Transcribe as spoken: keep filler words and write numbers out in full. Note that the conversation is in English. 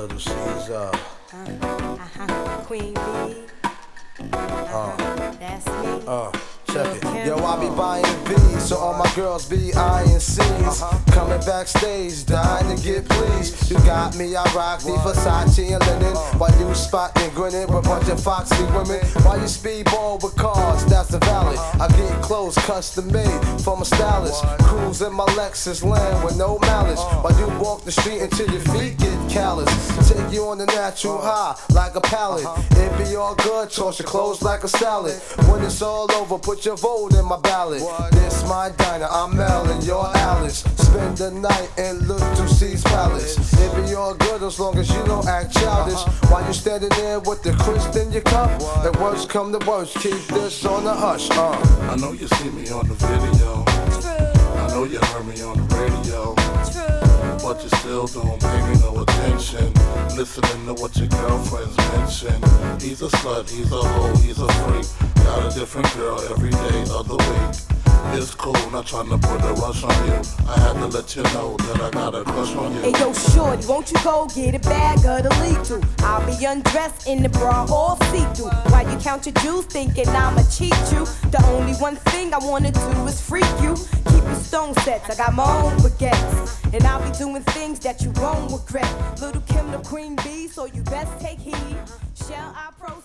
Little Caesar. Uh, uh-huh. Queen Bee. Uh-huh. That's me. Uh. Check it. Yo, I be buying V's, so all my girls be eyeing C's. Uh-huh. Coming backstage, dying to get pleased. You got me, I rock the Versace and linen. While you spotting, grinning with a bunch of foxy women. While you speedball with cars, that's invalid. I get clothes custom made from a stylist. Cruise in my Lexus land with no malice. While you walk the street until your feet get callous. Take you on the natural high like a pallet. It be all good, toss your clothes like a salad. When it's all over, put your vote in my ballot. This my diner, I'm Mel and you're Alice. Spend the night in Little C's Palace. It be all good as long as you don't act childish. While you standing there with the crisp in your cup. And worst come to worst, keep this on the hush. Uh. I know you see me on the video. True. I know you heard me on the radio. True. But you still don't pay me no attention. Listening to what your girlfriends mention. He's a slut, he's a hoe, he's a freak. Got a different girl every day of the week. It's cool, not trying to put a rush on you. I had to let you know that I got a crush on you. Hey yo, shorty, won't you go get a bag of the lethal? I'll be undressed in the bra all see-through. While you count your jewels thinking I'ma cheat you. The only one thing I wanna do is freak you. Keep your stone sets, I got my own baguettes. And I'll be doing things that you won't regret. Little Kim the Queen Bee, so you best take heed. Shall I proceed?